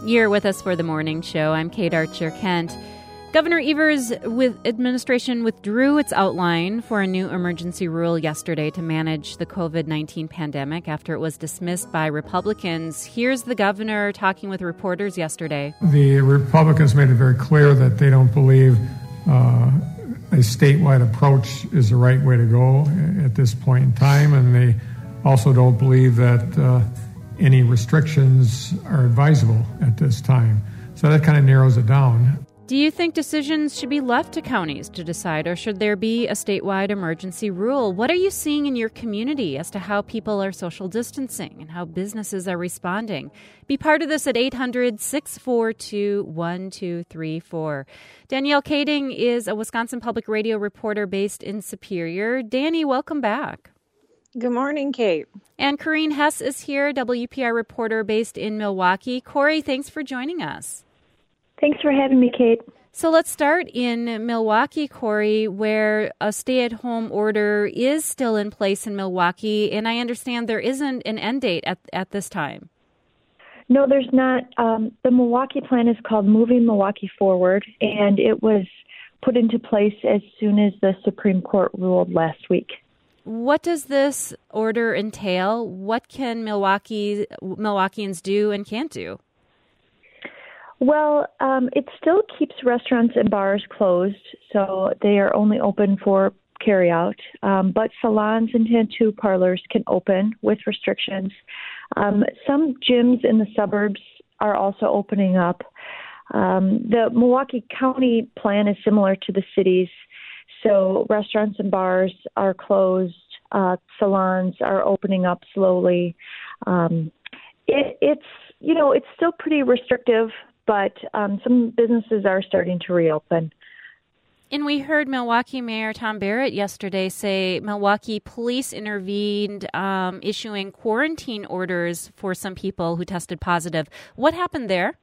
You're with us for the morning show. I'm Kate Archer-Kent. Governor Evers' administration withdrew its outline for a new emergency rule yesterday to manage the COVID-19 pandemic after it was dismissed by Republicans. Here's the governor talking with reporters yesterday. The Republicans made it very clear that they don't believe a statewide approach is the right way to go at this point in time, and they also don't believe that any restrictions are advisable at this time. So that kind of narrows it down. Do you think decisions should be left to counties to decide, or should there be a statewide emergency rule? What are you seeing in your community as to how people are social distancing and how businesses are responding? Be part of this at 800-642-1234. Danielle Kading is a Wisconsin Public Radio reporter based in Superior. Danny, welcome back. Good morning, Kate. And Corrine Hess is here, WPR reporter based in Milwaukee. Corey, thanks for joining us. Thanks for having me, Kate. So let's start in Milwaukee, Corey, where a stay-at-home order is still in place in Milwaukee, and I understand there isn't an end date at this time. No, there's not. The Milwaukee plan is called Moving Milwaukee Forward, and it was put into place as soon as the Supreme Court ruled last week. What does this order entail? What can Milwaukeeans do and can't do? Well, it still keeps restaurants and bars closed, so they are only open for carryout. But salons and tattoo parlors can open with restrictions. Some gyms in the suburbs are also opening up. The Milwaukee County plan is similar to the city's, so restaurants and bars are closed. Salons are opening up slowly. It's still pretty restrictive, but some businesses are starting to reopen. And we heard Milwaukee Mayor Tom Barrett yesterday say Milwaukee police intervened, issuing quarantine orders for some people who tested positive. What happened there?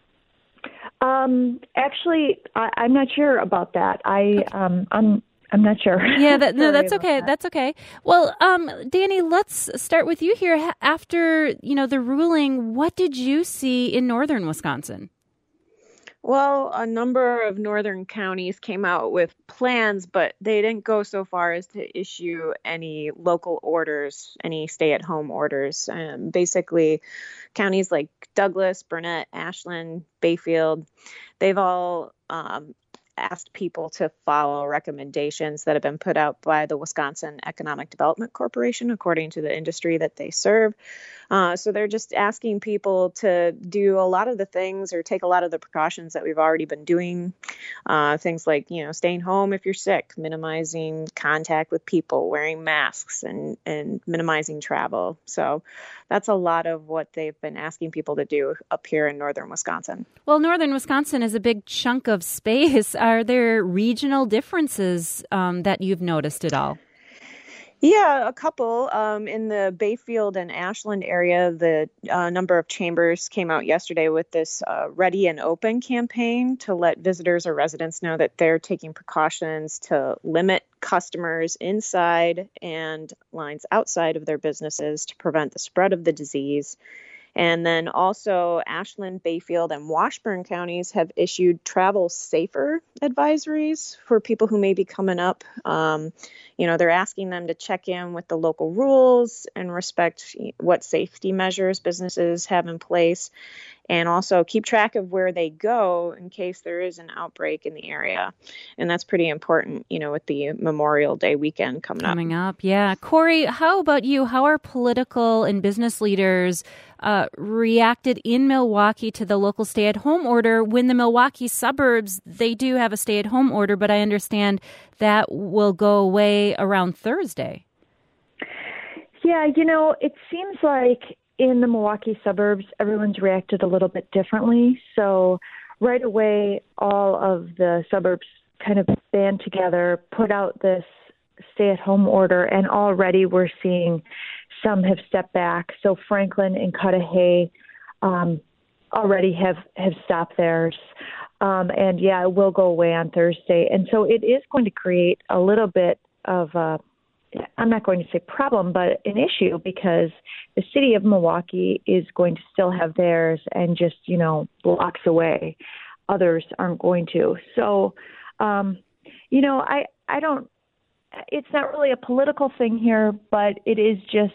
Actually, I'm not sure about that. I'm not sure. Yeah, that's okay. That's okay. Well, Danny, let's start with you here. After, the ruling, what did you see in northern Wisconsin? Well, a number of northern counties came out with plans, but they didn't go so far as to issue any local orders, any stay-at-home orders. Basically, counties like Douglas, Burnett, Ashland, Bayfield, they've all asked people to follow recommendations that have been put out by the Wisconsin Economic Development Corporation, according to the industry that they serve. So they're just asking people to do a lot of the things or take a lot of the precautions that we've already been doing. Things like, staying home if you're sick, minimizing contact with people, wearing masks, and minimizing travel. So that's a lot of what they've been asking people to do up here in northern Wisconsin. Well, northern Wisconsin is a big chunk of space. Are there regional differences that you've noticed at all? Yeah, a couple. In the Bayfield and Ashland area, the number of chambers came out yesterday with this Ready and Open campaign to let visitors or residents know that they're taking precautions to limit customers inside and lines outside of their businesses to prevent the spread of the disease. And then also Ashland, Bayfield, and Washburn counties have issued travel safer advisories for people who may be coming up. They're asking them to check in with the local rules and respect what safety measures businesses have in place, and also keep track of where they go in case there is an outbreak in the area. And that's pretty important, with the Memorial Day weekend coming up. Yeah. Corey, how about you? How are political and business leaders reacted in Milwaukee to the local stay-at-home order when the Milwaukee suburbs, they do have a stay-at-home order, but I understand that will go away around Thursday? Yeah, it seems like in the Milwaukee suburbs, everyone's reacted a little bit differently. So right away, all of the suburbs kind of band together, put out this stay-at-home order, and already we're seeing some have stepped back. So Franklin and Cudahy already have stopped theirs. And yeah, it will go away on Thursday. And so it is going to create a little bit of I'm not going to say problem, but an issue, because the city of Milwaukee is going to still have theirs, and just, blocks away, others aren't going to. So, I don't, it's not really a political thing here, but it is just,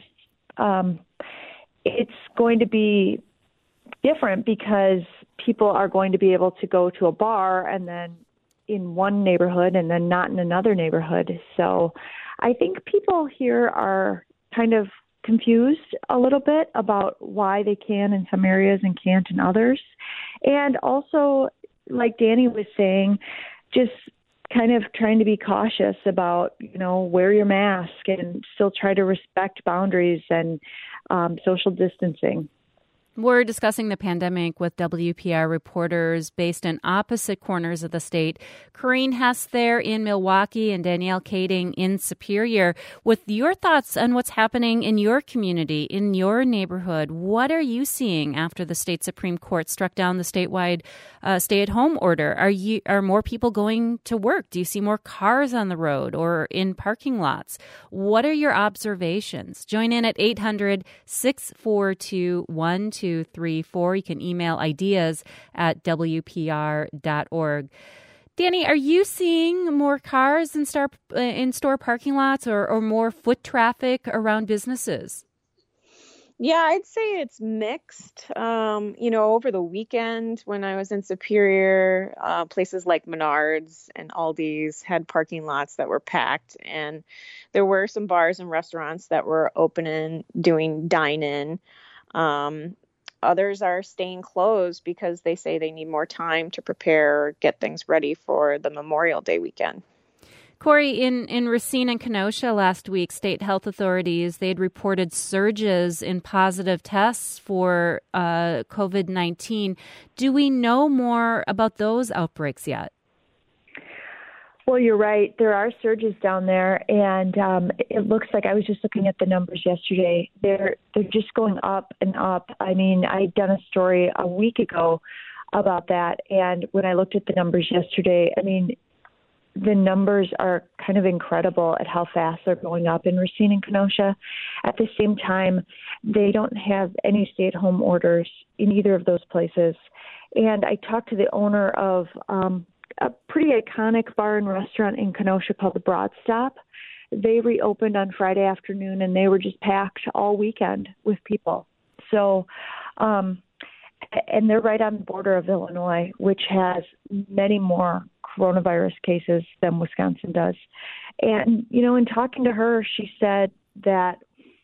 it's going to be different because people are going to be able to go to a bar and then in one neighborhood and then not in another neighborhood. So I think people here are kind of confused a little bit about why they can in some areas and can't in others. And also, like Danny was saying, just kind of trying to be cautious about, wear your mask and still try to respect boundaries and social distancing. We're discussing the pandemic with WPR reporters based in opposite corners of the state. Corrine Hess there in Milwaukee and Danielle Kading in Superior, with your thoughts on what's happening in your community, in your neighborhood. What are you seeing after the state Supreme Court struck down the statewide stay-at-home order? Are more people going to work? Do you see more cars on the road or in parking lots? What are your observations? Join in at 800-642-1234. You can email ideas at WPR.org. Danny, are you seeing more cars in store parking lots or more foot traffic around businesses? Yeah, I'd say it's mixed. Over the weekend when I was in Superior, places like Menards and Aldi's had parking lots that were packed, and there were some bars and restaurants that were open and doing dine-in. Others are staying closed because they say they need more time to prepare, get things ready for the Memorial Day weekend. Corey, in Racine and Kenosha last week, state health authorities, they had reported surges in positive tests for COVID-19. Do we know more about those outbreaks yet? Well, you're right. There are surges down there, and it looks like, I was just looking at the numbers yesterday. They're just going up and up. I mean, I'd done a story a week ago about that, and when I looked at the numbers yesterday, I mean, the numbers are kind of incredible at how fast they're going up in Racine and Kenosha. At the same time, they don't have any stay-at-home orders in either of those places. And I talked to the owner of a pretty iconic bar and restaurant in Kenosha called the Broad Stop. They reopened on Friday afternoon, and they were just packed all weekend with people. So, and they're right on the border of Illinois, which has many more coronavirus cases than Wisconsin does. And, in talking to her, she said that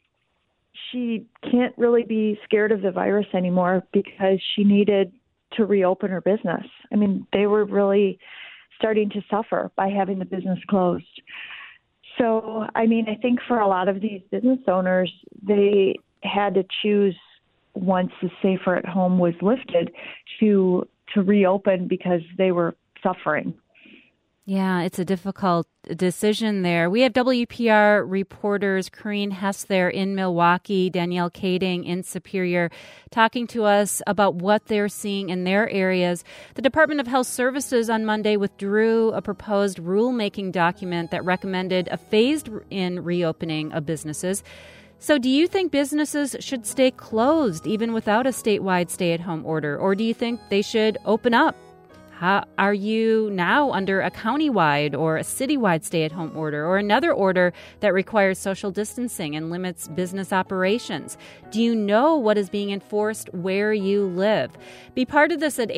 she can't really be scared of the virus anymore because she needed to reopen her business. I mean, they were really starting to suffer by having the business closed. So, I mean, I think for a lot of these business owners, they had to choose, once the safer at home was lifted, to reopen because they were suffering. Yeah, it's a difficult decision there. We have WPR reporters Corrine Hess there in Milwaukee, Danielle Kading in Superior, talking to us about what they're seeing in their areas. The Department of Health Services on Monday withdrew a proposed rulemaking document that recommended a phased-in reopening of businesses. So do you think businesses should stay closed even without a statewide stay-at-home order, or do you think they should open up? Are you now under a countywide or a citywide stay-at-home order or another order that requires social distancing and limits business operations? Do you know what is being enforced where you live? Be part of this at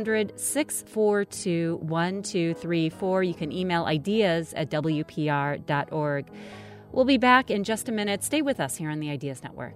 800-642-1234. You can email ideas at WPR.org. We'll be back in just a minute. Stay with us here on the Ideas Network.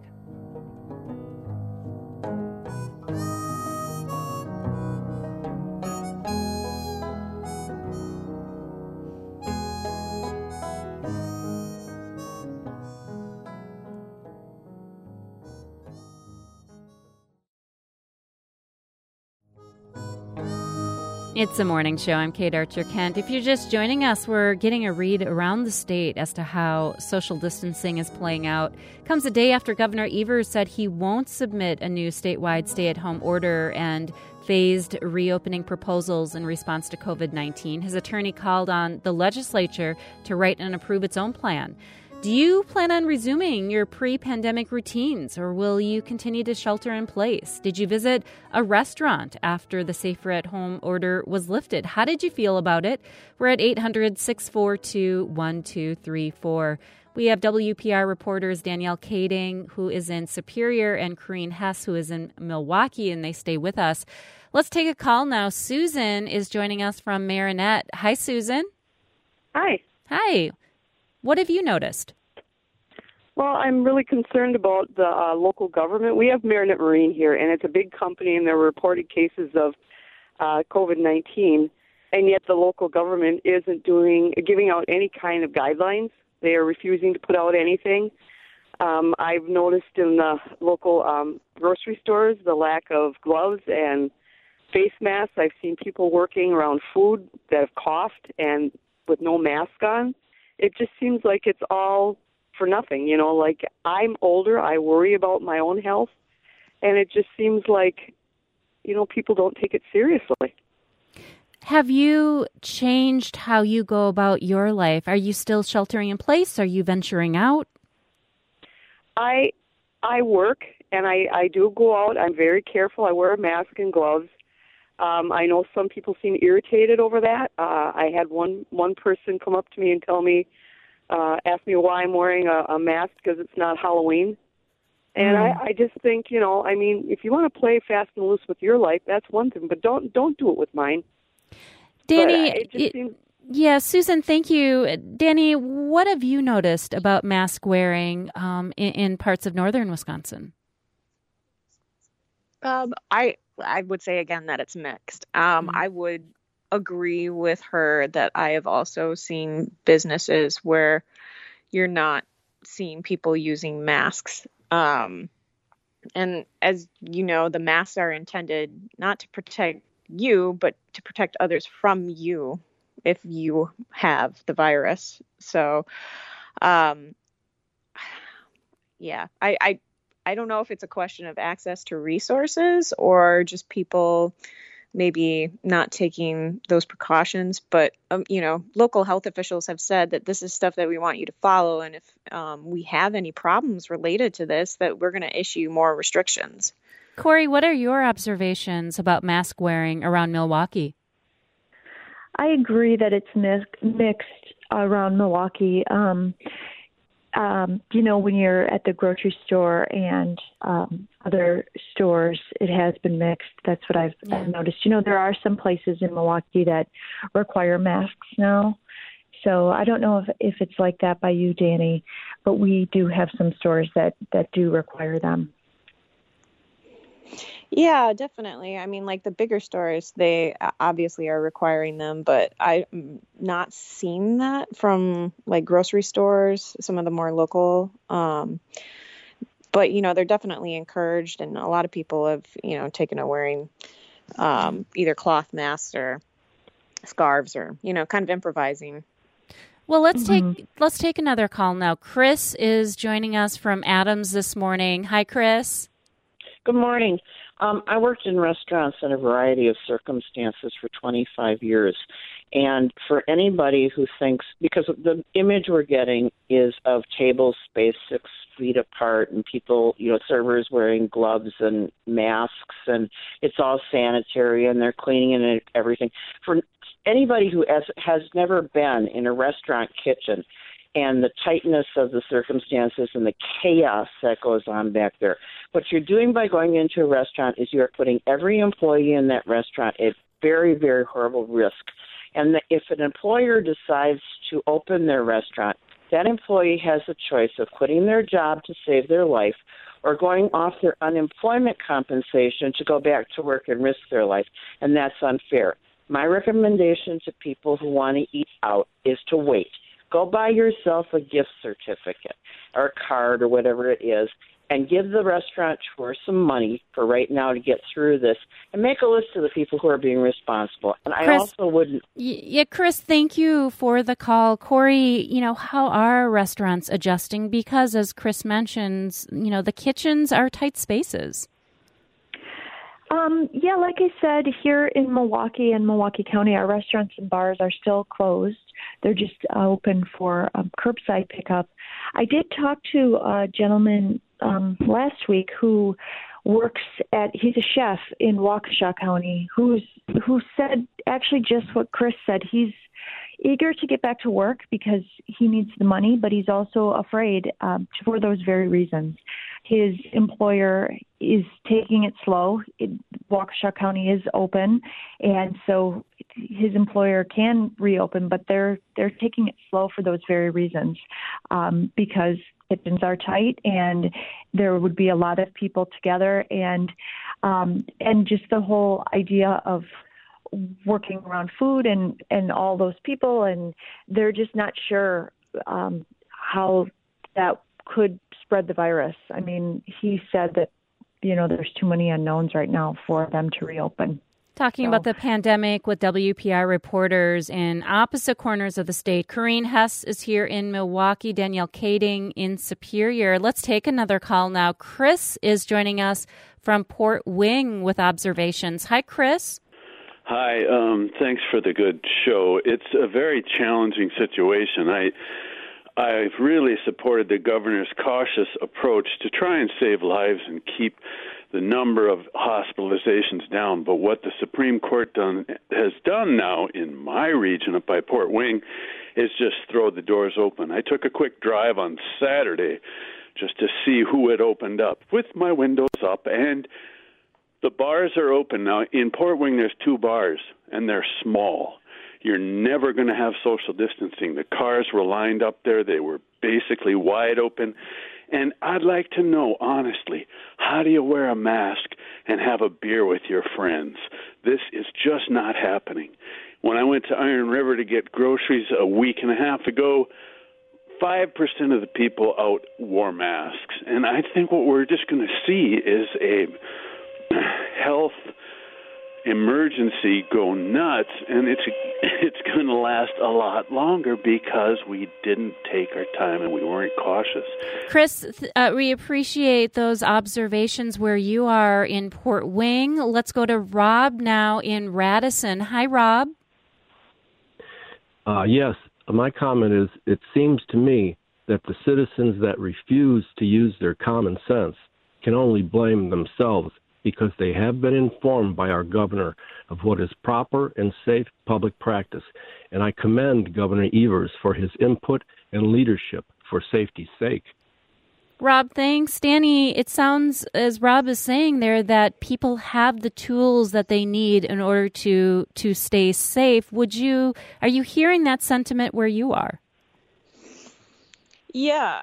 It's a morning show. I'm Kate Archer-Kent. If you're just joining us, we're getting a read around the state as to how social distancing is playing out. Comes a day after Governor Evers said he won't submit a new statewide stay-at-home order and phased reopening proposals in response to COVID-19. His attorney called on the legislature to write and approve its own plan. Do you plan on resuming your pre-pandemic routines, or will you continue to shelter in place? Did you visit a restaurant after the safer-at-home order was lifted? How did you feel about it? We're at 800-642-1234. We have WPR reporters Danielle Kading, who is in Superior, and Corrine Hess, who is in Milwaukee, and they stay with us. Let's take a call now. Susan is joining us from Marinette. Hi, Susan. Hi. Hi. What have you noticed? Well, I'm really concerned about the local government. We have Marinette Marine here, and it's a big company, and there were reported cases of COVID-19, and yet the local government isn't giving out any kind of guidelines. They are refusing to put out anything. I've noticed in the local grocery stores the lack of gloves and face masks. I've seen people working around food that have coughed and with no mask on. It just seems like it's all for nothing, like I'm older, I worry about my own health, and it just seems like, people don't take it seriously. Have you changed how you go about your life? Are you still sheltering in place? Are you venturing out? I work, and I do go out. I'm very careful. I wear a mask and gloves. I know some people seem irritated over that. I had one person come up to me and ask me why I'm wearing a mask because it's not Halloween. And I just think, if you want to play fast and loose with your life, that's one thing, but don't do it with mine. Danny, Susan, thank you. Danny, what have you noticed about mask wearing in parts of northern Wisconsin? I would say again that it's mixed. I would agree with her that I have also seen businesses where you're not seeing people using masks. And as you know, the masks are intended not to protect you, but to protect others from you if you have the virus. So, I don't know if it's a question of access to resources or just people maybe not taking those precautions. But, local health officials have said that this is stuff that we want you to follow. And if we have any problems related to this, that we're going to issue more restrictions. Corey, what are your observations about mask wearing around Milwaukee? I agree that it's mixed around Milwaukee. When you're at the grocery store and other stores, it has been mixed. That's what I've noticed. There are some places in Milwaukee that require masks now. So I don't know if it's like that by you, Danny, but we do have some stores that do require them. Yeah, definitely. I mean, like the bigger stores, they obviously are requiring them, but I'm not seeing that from like grocery stores, some of the more local. But, they're definitely encouraged, and a lot of people have, taken to wearing either cloth masks or scarves or, kind of improvising. Well, let's take another call now. Chris is joining us from Adams this morning. Hi, Chris. Good morning. I worked in restaurants in a variety of circumstances for 25 years. And for anybody who thinks, because the image we're getting is of tables spaced 6 feet apart and people, servers wearing gloves and masks, and it's all sanitary and they're cleaning and everything. For anybody who has never been in a restaurant kitchen, and the tightness of the circumstances and the chaos that goes on back there. What you're doing by going into a restaurant is you're putting every employee in that restaurant at very, very horrible risk. And if an employer decides to open their restaurant, that employee has a choice of quitting their job to save their life or going off their unemployment compensation to go back to work and risk their life, and that's unfair. My recommendation to people who want to eat out is to wait. Go buy yourself a gift certificate or a card or whatever it is and give the restaurateur some money for right now to get through this and make a list of the people who are being responsible. And Chris, I also wouldn't... Yeah, Chris, thank you for the call. Corey, how are restaurants adjusting? Because as Chris mentions, the kitchens are tight spaces. Like I said, here in Milwaukee and Milwaukee County, our restaurants and bars are still closed. they're just open for curbside pickup. I did talk to a gentleman last week who he's a chef in Waukesha County who said actually just what Chris said. He's eager to get back to work because he needs the money, but he's also afraid for those very reasons. His employer is taking it slow. Waukesha County is open, and so his employer can reopen, but they're taking it slow for those very reasons because kitchens are tight and there would be a lot of people together, and just the whole idea of working around food and all those people, and they're just not sure how that could spread the virus. I mean, he said that, there's too many unknowns right now for them to reopen. Talking about the pandemic with WPR reporters in opposite corners of the state. Corrine Hess is here in Milwaukee, Danielle Kading in Superior. Let's take another call now. Chris is joining us from Port Wing with observations. Hi, Chris. Hi, thanks for the good show. It's a very challenging situation. I've really supported the governor's cautious approach to try and save lives and keep the number of hospitalizations down. But what the Supreme Court has done now in my region up by Port Wing is just throw the doors open. I took a quick drive on Saturday just to see who had opened up with my windows up, and the bars are open now. In Port Wing, there's 2 bars, and they're small. You're never going to have social distancing. The cars were lined up there. They were basically wide open. And I'd like to know, honestly, how do you wear a mask and have a beer with your friends? This is just not happening. When I went to Iron River to get groceries a week and a half ago, 5% of the people out wore masks. And I think what we're just going to see is a health emergency go nuts, and it's going to last a lot longer because we didn't take our time and we weren't cautious. Chris, we appreciate those observations where you are in Port Wing. Let's go to Rob now in Radisson. Hi, Rob. Yes, my comment is, it seems to me that the citizens that refuse to use their common sense can only blame themselves, because they have been informed by our governor of what is proper and safe public practice. And I commend Governor Evers for his input and leadership for safety's sake. Rob, thanks. Danny, it sounds, as Rob is saying there, that people have the tools that they need in order to stay safe. Are you hearing that sentiment where you are? Yeah,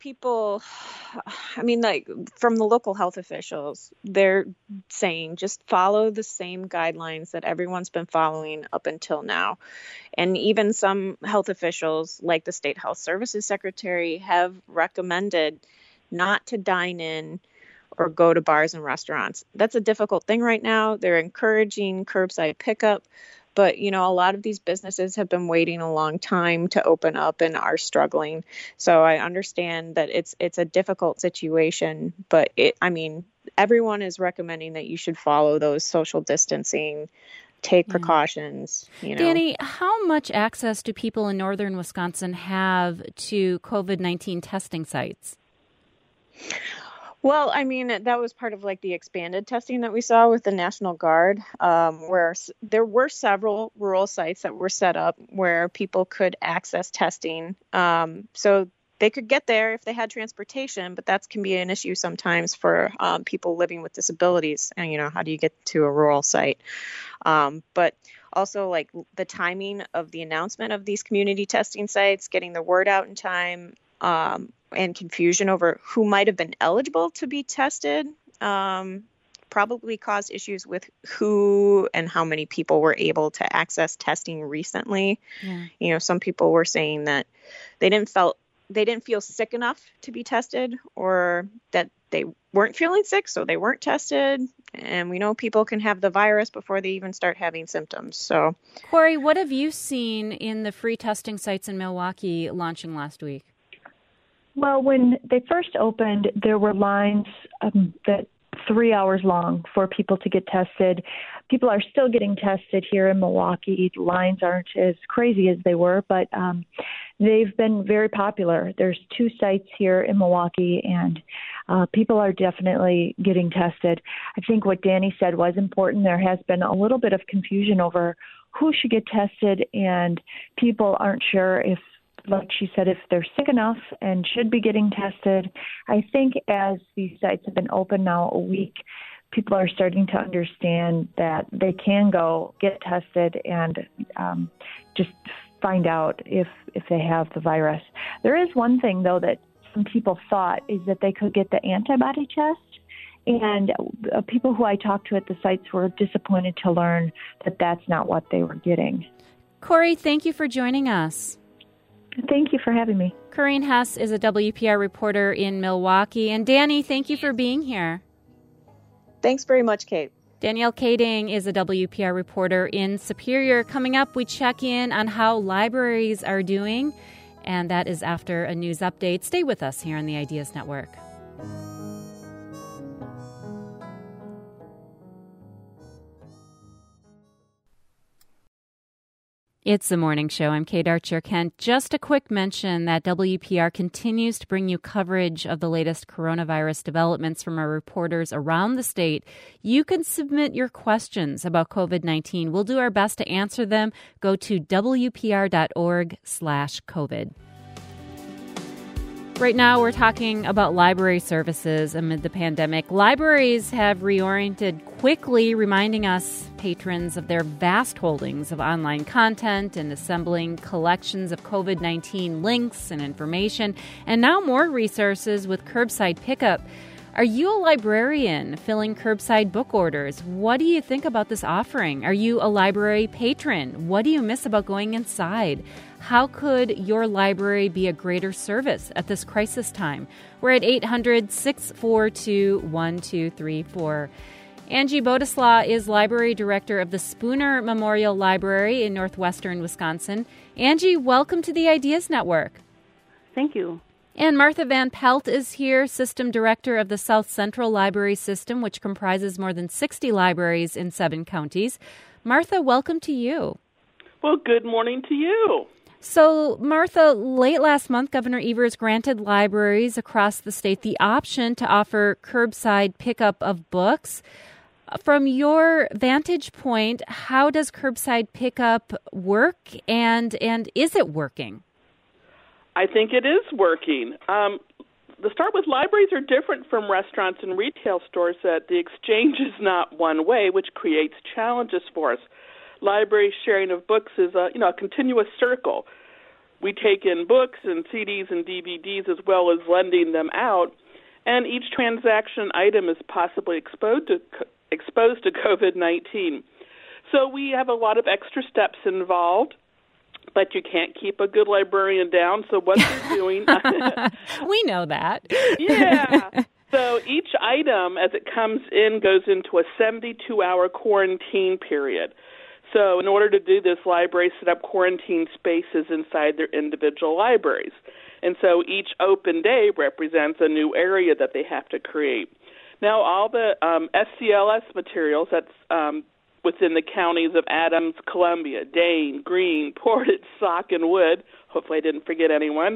like from the local health officials, they're saying just follow the same guidelines that everyone's been following up until now. And even some health officials, like the State Health Services Secretary, have recommended not to dine in or go to bars and restaurants. That's a difficult thing right now. They're encouraging curbside pickup. But, a lot of these businesses have been waiting a long time to open up and are struggling. So I understand that it's a difficult situation, but everyone is recommending that you should follow those social distancing, take precautions. Danny, how much access do people in northern Wisconsin have to COVID-19 testing sites? Well, that was part of the expanded testing that we saw with the National Guard, where there were several rural sites that were set up where people could access testing. So they could get there if they had transportation, but that can be an issue sometimes for people living with disabilities. And, how do you get to a rural site? But also the timing of the announcement of these community testing sites, getting the word out in time, and confusion over who might have been eligible to be tested probably caused issues with who and how many people were able to access testing recently. Yeah. Some people were saying that they didn't feel sick enough to be tested, or that they weren't feeling sick, so they weren't tested. And we know people can have the virus before they even start having symptoms. So, Corey, what have you seen in the free testing sites in Milwaukee launching last week? Well, when they first opened, there were lines that 3 hours long for people to get tested. People are still getting tested here in Milwaukee. The lines aren't as crazy as they were, but they've been very popular. There's 2 sites here in Milwaukee, and people are definitely getting tested. I think what Danny said was important. There has been a little bit of confusion over who should get tested, and people aren't sure if, like she said, if they're sick enough and should be getting tested. I think as these sites have been open now a week, people are starting to understand that they can go get tested and just find out if they have the virus. There is one thing, though, that some people thought is that they could get the antibody test. And people who I talked to at the sites were disappointed to learn that that's not what they were getting. Corey, thank you for joining us. Thank you for having me. Corinne Hess is a WPR reporter in Milwaukee. And Danny, thank you for being here. Thanks very much, Kate. Danielle Kading is a WPR reporter in Superior. Coming up, we check in on how libraries are doing, and that is after a news update. Stay with us here on the Ideas Network. It's the morning show. I'm Kate Archer-Kent. Just a quick mention that WPR continues to bring you coverage of the latest coronavirus developments from our reporters around the state. You can submit your questions about COVID-19. We'll do our best to answer them. Go to WPR.org/COVID. Right now, we're talking about library services amid the pandemic. Libraries have reoriented quickly, reminding us patrons of their vast holdings of online content and assembling collections of COVID-19 links and information, and now more resources with curbside pickup. Are you a librarian filling curbside book orders? What do you think about this offering? Are you a library patron? What do you miss about going inside? How could your library be a greater service at this crisis time? We're at 800-642-1234. Angie Bodeslaw is library director of the Spooner Memorial Library in northwestern Wisconsin. Angie, welcome to the Ideas Network. Thank you. And Martha Van Pelt is here, system director of the South Central Library System, which comprises more than 60 libraries in 7 counties. Martha, welcome to you. Well, good morning to you. So, Martha, late last month, Governor Evers granted libraries across the state the option to offer curbside pickup of books. From your vantage point, how does curbside pickup work, and is it working? I think it is working. To start with, libraries are different from restaurants and retail stores that the exchange is not one way, which creates challenges for us. Library sharing of books is a continuous circle. We take in books and CDs and DVDs as well as lending them out, and each transaction item is possibly exposed to COVID-19. So we have a lot of extra steps involved, but you can't keep a good librarian down. So what they're doing... We know that. Yeah. So each item, as it comes in, goes into a 72-hour quarantine period. So in order to do this, libraries set up quarantine spaces inside their individual libraries. And so each open day represents a new area that they have to create. Now, all the SCLS materials, that's within the counties of Adams, Columbia, Dane, Greene, Portage, Sauk, and Wood, hopefully I didn't forget anyone,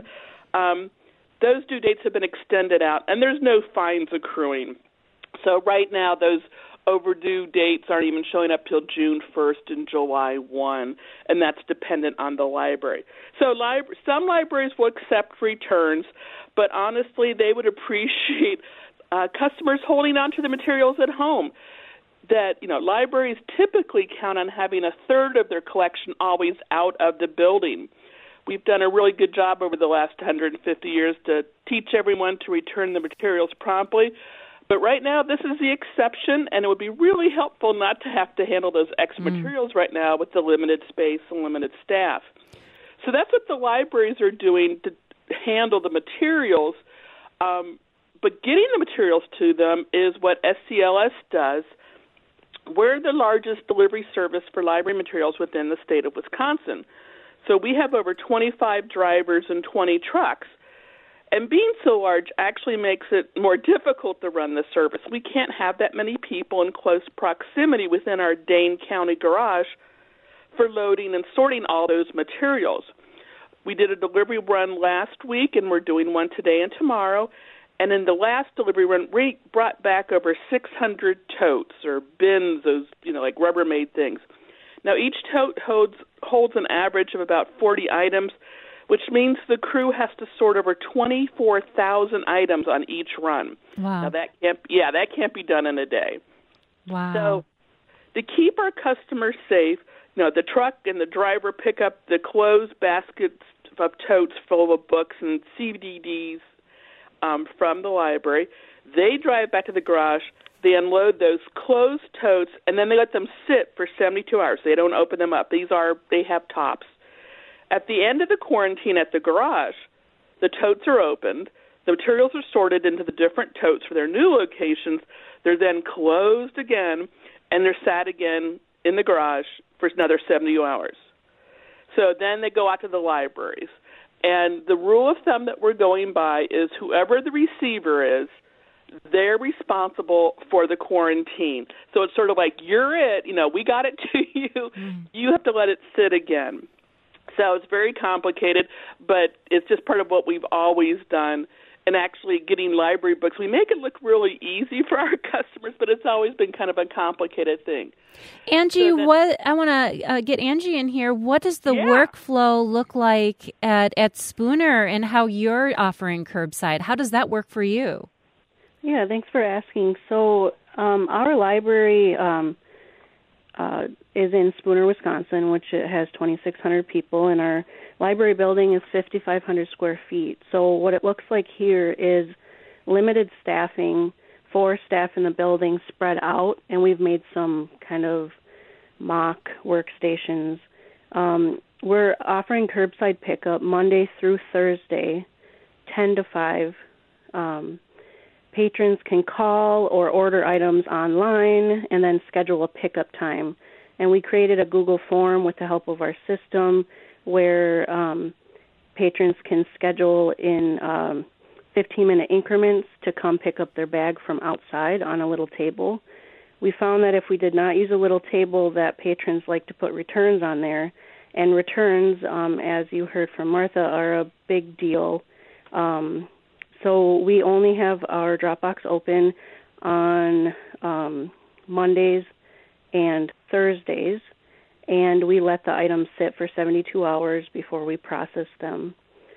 those due dates have been extended out, and there's no fines accruing. So right now, those overdue dates aren't even showing up till June 1st and July 1, and that's dependent on the library. So some libraries will accept returns, but honestly, they would appreciate customers holding on to the materials at home. That, libraries typically count on having a third of their collection always out of the building. We've done a really good job over the last 150 years to teach everyone to return the materials promptly. But right now, this is the exception, and it would be really helpful not to have to handle those extra materials right now with the limited space and limited staff. So that's what the libraries are doing to handle the materials. But getting the materials to them is what SCLS does. We're the largest delivery service for library materials within the state of Wisconsin. So we have over 25 drivers and 20 trucks. And being so large actually makes it more difficult to run the service. We can't have that many people in close proximity within our Dane County garage for loading and sorting all those materials. We did a delivery run last week, and we're doing one today and tomorrow. And in the last delivery run, we brought back over 600 totes or bins, those, like Rubbermaid things. Now, each tote holds an average of about 40 items, which means the crew has to sort over 24,000 items on each run. Wow. Now, that can't be done in a day. Wow. So to keep our customers safe, the truck and the driver pick up the closed baskets of totes full of books and CDs from the library. They drive back to the garage. They unload those closed totes, and then they let them sit for 72 hours. They don't open them up. They have tops. At the end of the quarantine at the garage, the totes are opened. The materials are sorted into the different totes for their new locations. They're then closed again, and they're sat again in the garage for another 72 hours. So then they go out to the libraries. And the rule of thumb that we're going by is whoever the receiver is, they're responsible for the quarantine. So it's sort of like, you're it, we got it to you. You have to let it sit again. So it's very complicated, but it's just part of what we've always done. And actually getting library books, we make it look really easy for our customers, but it's always been kind of a complicated thing. Angie, I want to get Angie in here. What does the workflow look like at Spooner and how you're offering curbside? How does that work for you? Yeah, thanks for asking. So our library is in Spooner, Wisconsin, which has 2,600 people, and our library building is 5,500 square feet. So what it looks like here is limited staffing, 4 staff in the building spread out, and we've made some kind of mock workstations. We're offering curbside pickup Monday through Thursday, 10 to 5. Patrons can call or order items online and then schedule a pickup time. And we created a Google form with the help of our system where patrons can schedule in 15-minute increments to come pick up their bag from outside on a little table. We found that if we did not use a little table, that patrons like to put returns on there. And returns, as you heard from Martha, are a big deal. So we only have our Dropbox open on Mondays and Thursdays, and we let the items sit for 72 hours before we process them.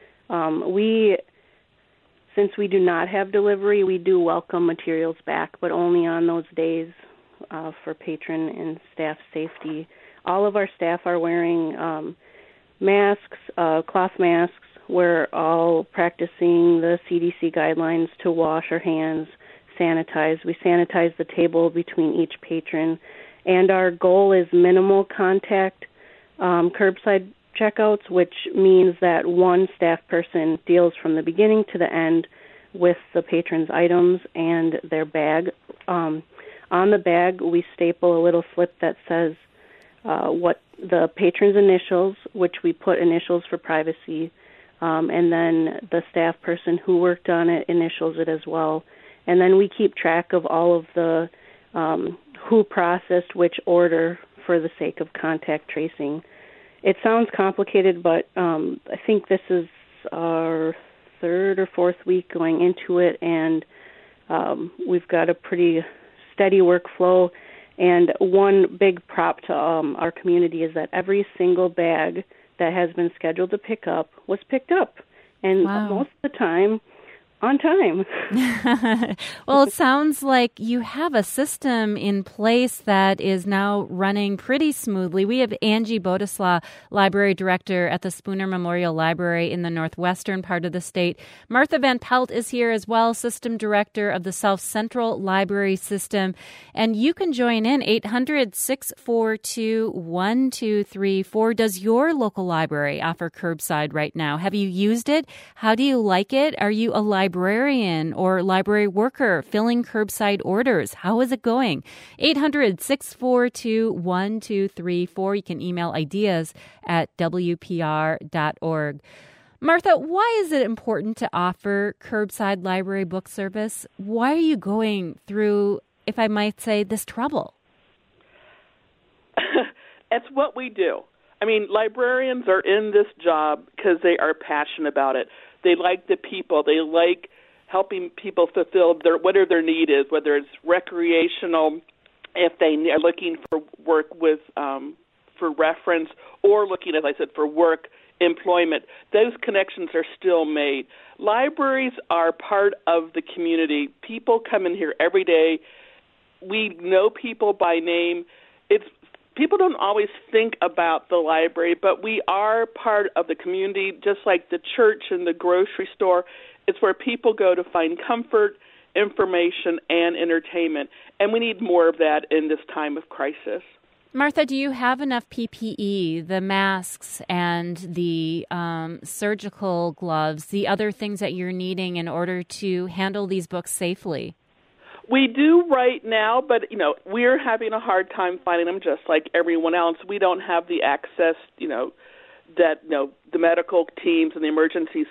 Since we do not have delivery, we do welcome materials back, but only on those days for patron and staff safety. All of our staff are wearing masks, cloth masks. We're all practicing the CDC guidelines to wash our hands, sanitize. We sanitize the table between each patron. And our goal is minimal contact curbside checkouts, which means that one staff person deals from the beginning to the end with the patron's items and their bag. On the bag, we staple a little slip that says what the patron's initials, which we put initials for privacy, and then the staff person who worked on it initials it as well. And then we keep track of all of the who processed which order for the sake of contact tracing. It sounds complicated, but I think this is our 3rd or 4th week going into it, and we've got a pretty steady workflow. And one big prop to our community is that every single bag that has been scheduled to pick up was picked up, and most of the time on time. Well, it sounds like you have a system in place that is now running pretty smoothly. We have Angie Bodeslaw, Library Director at the Spooner Memorial Library in the northwestern part of the state. Martha Van Pelt is here as well, System Director of the South Central Library System. And you can join in 800-642-1234. Does your local library offer curbside right now? Have you used it? How do you like it? Are you a librarian or library worker filling curbside orders? How is it going? 800-642-1234. You can email ideas at WPR.org. Martha, why is it important to offer curbside library book service? Why are you going through, if I might say, this trouble? It's what we do. I mean, librarians are in this job because they are passionate about it. They like the people. They like helping people fulfill whatever their need is, whether it's recreational, if they are looking for work with for reference, or looking, as I said, for work, employment. Those connections are still made. Libraries are part of the community. People come in here every day. We know people by name. People don't always think about the library, but we are part of the community, just like the church and the grocery store. It's where people go to find comfort, information, and entertainment. And we need more of that in this time of crisis. Martha, do you have enough PPE, the masks and the surgical gloves, the other things that you're needing in order to handle these books safely? We do right now, but, we're having a hard time finding them just like everyone else. We don't have the access, that, the medical teams and the emergency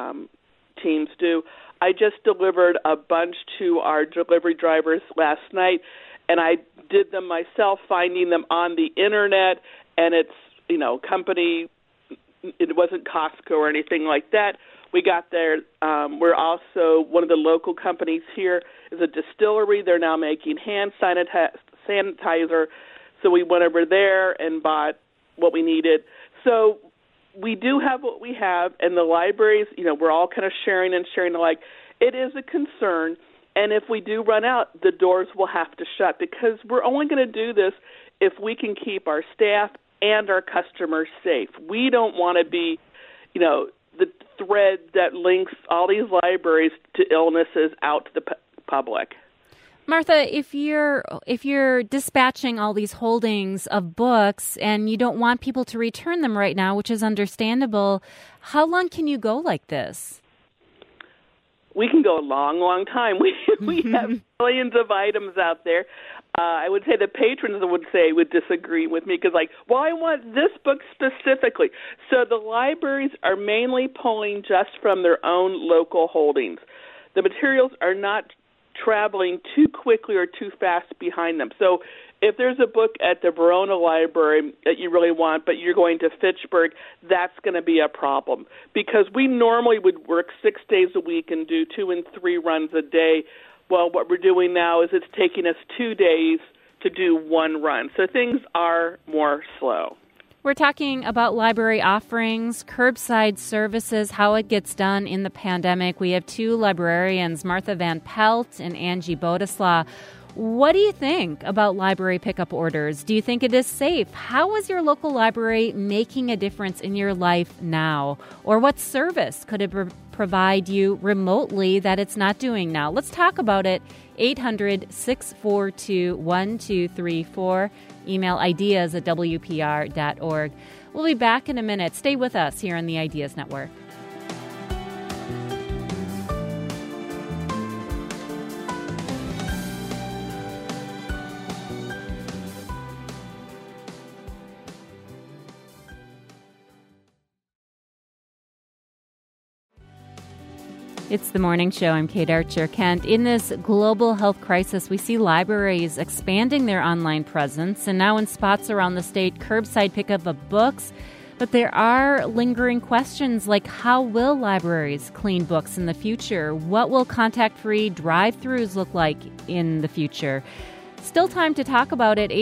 teams do. I just delivered a bunch to our delivery drivers last night, and I did them myself, finding them on the Internet, and it's, company, it wasn't Costco or anything like that. We got there. We're also, one of the local companies here is a distillery. They're now making hand sanitizer. So we went over there and bought what we needed. So we do have what we have, and the libraries, we're all kind of sharing alike. It is a concern, and if we do run out, the doors will have to shut, because we're only going to do this if we can keep our staff and our customers safe. We don't want to be, the thread that links all these libraries to illnesses out to the public. Martha, if you're dispatching all these holdings of books and you don't want people to return them right now, which is understandable, how long can you go like this? We can go a long, long time. We have millions of items out there. I would say the patrons would disagree with me, because I want this book specifically. So the libraries are mainly pulling just from their own local holdings. The materials are not traveling too quickly or too fast behind them. So if there's a book at the Verona Library that you really want, but you're going to Fitchburg, that's going to be a problem, because we normally would work 6 days a week and do 2 and 3 runs a day. Well, what we're doing now is it's taking us 2 days to do 1 run. So things are more slow. We're talking about library offerings, curbside services, how it gets done in the pandemic. We have 2 librarians, Martha Van Pelt and Angie Bodeslaw. What do you think about library pickup orders? Do you think it is safe? How is your local library making a difference in your life now? Or what service could it provide you remotely that it's not doing now? Let's talk about it. 800-642-1234. Email ideas@wpr.org. We'll be back in a minute. Stay with us here on the Ideas Network. It's the morning show. I'm Kate Archer-Kent. In this global health crisis, we see libraries expanding their online presence, and now in spots around the state, curbside pickup of books. But there are lingering questions like, how will libraries clean books in the future? What will contact-free drive-thrus look like in the future? Still time to talk about it.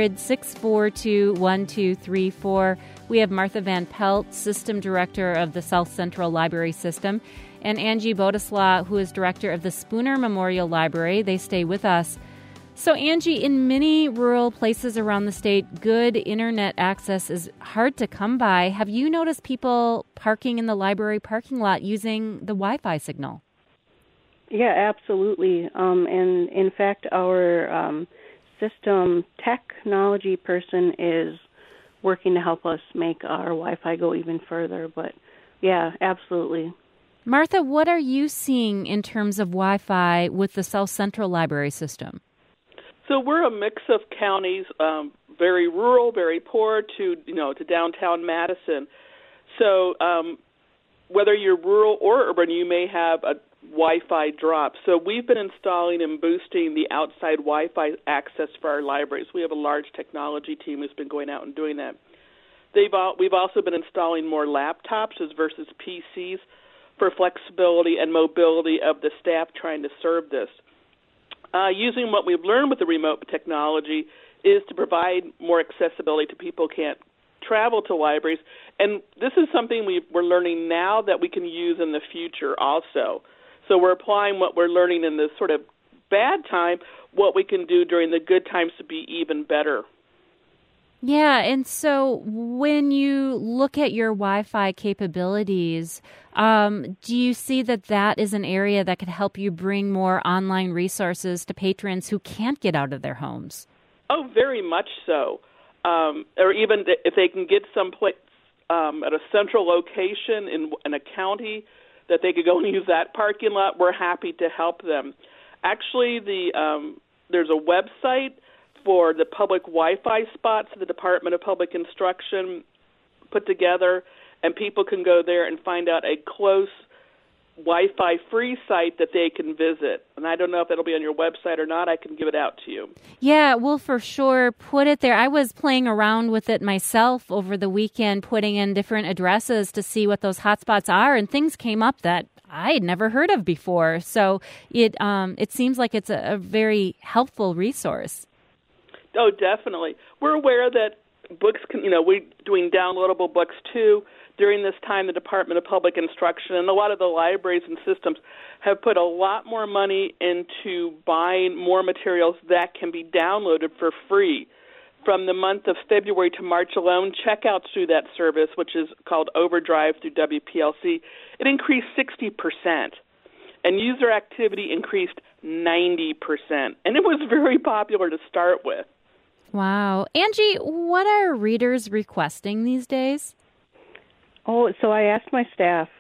800-642-1234. We have Martha Van Pelt, System Director of the South Central Library System, and Angie Bodeslaw, who is director of the Spooner Memorial Library. They stay with us. So, Angie, in many rural places around the state, good internet access is hard to come by. Have you noticed people parking in the library parking lot using the Wi-Fi signal? Yeah, absolutely. And in fact, our system technology person is working to help us make our Wi-Fi go even further. But yeah, absolutely. Martha, what are you seeing in terms of Wi-Fi with the South Central Library System? So we're a mix of counties, very rural, very poor, to downtown Madison. So whether you're rural or urban, you may have a Wi-Fi drop. So we've been installing and boosting the outside Wi-Fi access for our libraries. We have a large technology team who's been going out and doing that. We've also been installing more laptops versus PCs for flexibility and mobility of the staff trying to serve this. Using what we've learned with the remote technology is to provide more accessibility to people who can't travel to libraries. And this is something we're learning now that we can use in the future also. So we're applying what we're learning in this sort of bad time, what we can do during the good times to be even better. Yeah, and so when you look at your Wi-Fi capabilities, do you see that is an area that could help you bring more online resources to patrons who can't get out of their homes? Oh, very much so. Or even if they can get someplace at a central location in a county that they could go and use that parking lot, we're happy to help them. Actually, there's a website for the public Wi-Fi spots the Department of Public Instruction put together, and people can go there and find out a close Wi-Fi free site that they can visit. And I don't know if it'll be on your website or not. I can give it out to you. Yeah, we'll for sure put it there. I was playing around with it myself over the weekend, putting in different addresses to see what those hotspots are, and things came up that I had never heard of before. So it seems like it's a very helpful resource. Oh, definitely. We're aware that books can, we're doing downloadable books too. During this time, the Department of Public Instruction and a lot of the libraries and systems have put a lot more money into buying more materials that can be downloaded for free. From the month of February to March alone, checkouts through that service, which is called Overdrive through WPLC, it increased 60%. And user activity increased 90%. And it was very popular to start with. Wow. Angie, what are readers requesting these days? Oh, so I asked my staff,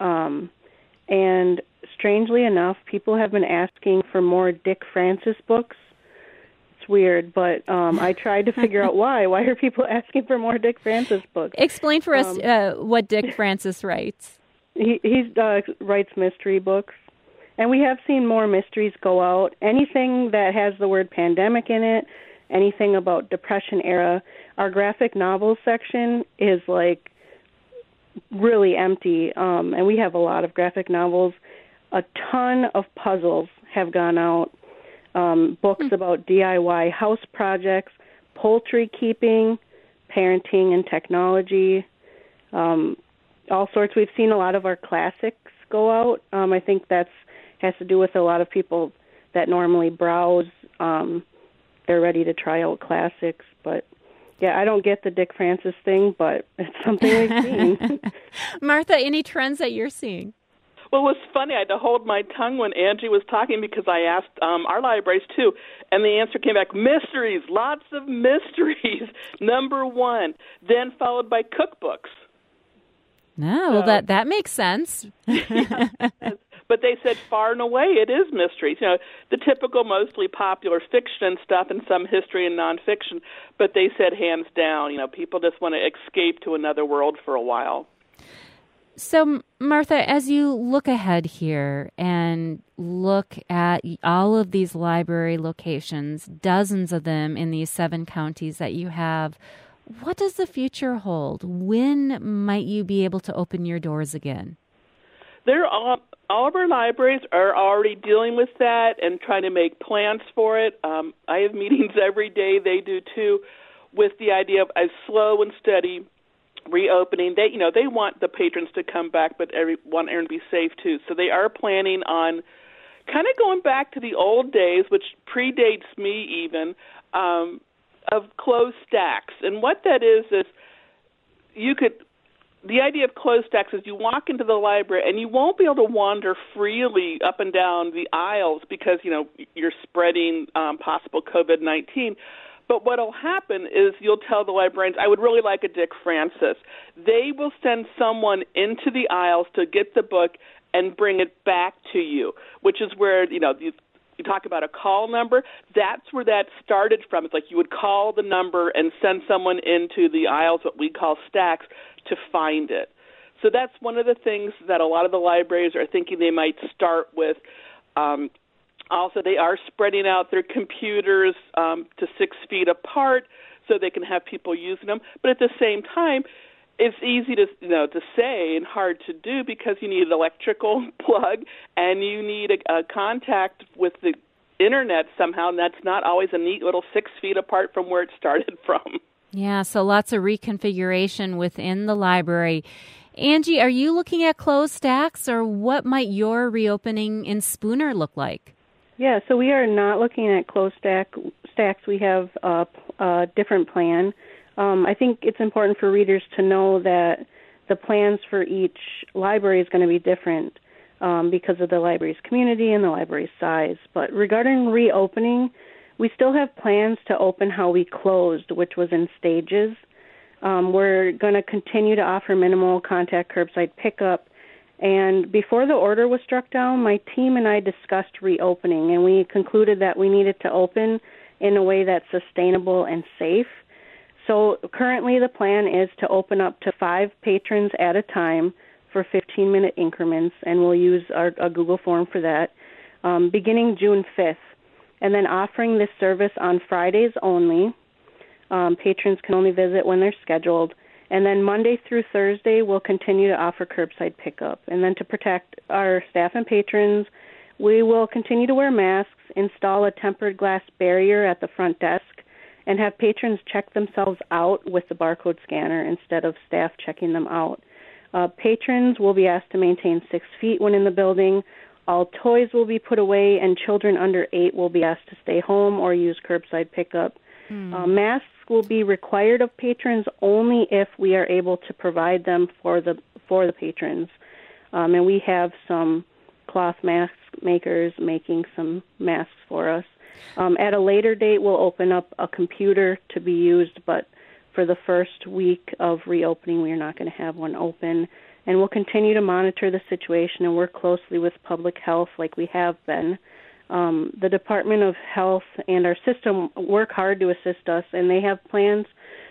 and strangely enough, people have been asking for more Dick Francis books. It's weird, but I tried to figure out why. Why are people asking for more Dick Francis books? Explain for us what Dick Francis writes. He writes mystery books, and we have seen more mysteries go out. Anything that has the word pandemic in it, anything about Depression era. Our graphic novels section is like really empty, and we have a lot of graphic novels. A ton of puzzles have gone out, books about DIY house projects, poultry keeping, parenting and technology, all sorts. We've seen a lot of our classics go out. I think that has to do with a lot of people that normally browse. They're ready to try out classics, but yeah, I don't get the Dick Francis thing, but it's something we've seen. Martha, any trends that you're seeing? Well, it was funny. I had to hold my tongue when Angie was talking because I asked our libraries, too, and the answer came back, mysteries, lots of mysteries, number one, then followed by cookbooks. No, well, that makes sense. But they said far and away it is mysteries. The typical mostly popular fiction stuff and some history and nonfiction, but they said hands down, people just want to escape to another world for a while. So, Martha, as you look ahead here and look at all of these library locations, dozens of them in these 7 counties that you have, what does the future hold? When might you be able to open your doors again? All of our libraries are already dealing with that and trying to make plans for it. I have meetings every day, they do too, with the idea of a slow and steady reopening. They want the patrons to come back, but want everyone to be safe too. So they are planning on kind of going back to the old days, which predates me even, of closed stacks. And what that is the idea of closed stacks is you walk into the library and you won't be able to wander freely up and down the aisles because, you're spreading possible COVID-19. But what will happen is you'll tell the librarians, I would really like a Dick Francis. They will send someone into the aisles to get the book and bring it back to you, which is where, you talk about a call number. That's where that started from. It's like you would call the number and send someone into the aisles, what we call stacks, to find it. So that's one of the things that a lot of the libraries are thinking they might start with. Also, they are spreading out their computers to 6 feet apart so they can have people using them. But at the same time, it's easy to say and hard to do because you need an electrical plug and you need a contact with the internet somehow, and that's not always a neat little 6 feet apart from where it started from. Yeah, so lots of reconfiguration within the library. Angie, are you looking at closed stacks, or what might your reopening in Spooner look like? Yeah, so we are not looking at closed stacks. We have a different plan. I think it's important for readers to know that the plans for each library is going to be different because of the library's community and the library's size. But regarding reopening, we still have plans to open how we closed, which was in stages. We're going to continue to offer minimal contact curbside pickup. And before the order was struck down, my team and I discussed reopening, and we concluded that we needed to open in a way that's sustainable and safe. So currently the plan is to open up to 5 patrons at a time for 15-minute increments, and we'll use a Google form for that, beginning June 5th. And then offering this service on Fridays only. Patrons can only visit when they're scheduled. And then Monday through Thursday, we'll continue to offer curbside pickup. And then to protect our staff and patrons, we will continue to wear masks, install a tempered glass barrier at the front desk, and have patrons check themselves out with the barcode scanner instead of staff checking them out. Patrons will be asked to maintain 6 feet when in the building. All toys will be put away, and children under 8 will be asked to stay home or use curbside pickup. Masks will be required of patrons only if we are able to provide them for the patrons. And we have some cloth mask makers making some masks for us. At a later date, we'll open up a computer to be used, but for the first week of reopening, we are not going to have one open. And we'll continue to monitor the situation and work closely with public health like we have been. The Department of Health and our system work hard to assist us, and they have plans,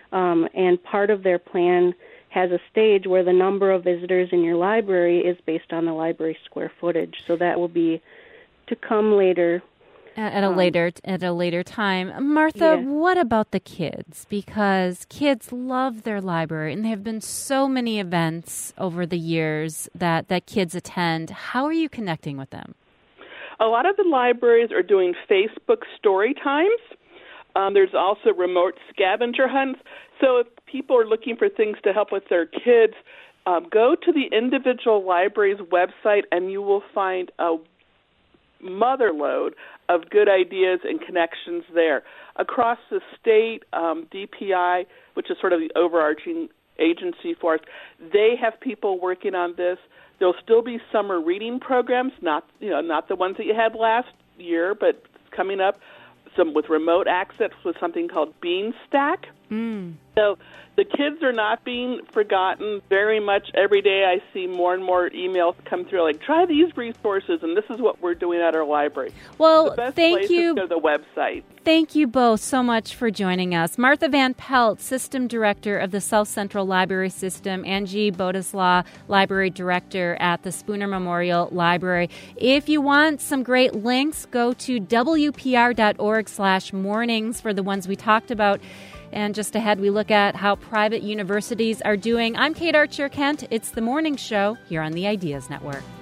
and part of their plan has a stage where the number of visitors in your library is based on the library square footage. So that will be to come later. At a later time. Martha, what about the kids? Because kids love their library, and there have been so many events over the years that kids attend. How are you connecting with them? A lot of the libraries are doing Facebook story times. There's also remote scavenger hunts. So if people are looking for things to help with their kids, go to the individual library's website, and you will find a motherlode of good ideas and connections there. Across the state, DPI, which is sort of the overarching agency for us, they have people working on this. There'll still be summer reading programs, not the ones that you had last year, but coming up, some with remote access with something called Beanstack. So the kids are not being forgotten very much. Every day I see more and more emails come through like, try these resources, and this is what we're doing at our library. Well, the best thank place you. is to go to the website. Thank you both so much for joining us. Martha Van Pelt, System Director of the South Central Library System, Angie Bodeslaw, Library Director at the Spooner Memorial Library. If you want some great links, go to wpr.org/mornings for the ones we talked about. And just ahead, we look at how private universities are doing. I'm Kate Archer-Kent. It's The Morning Show here on the Ideas Network.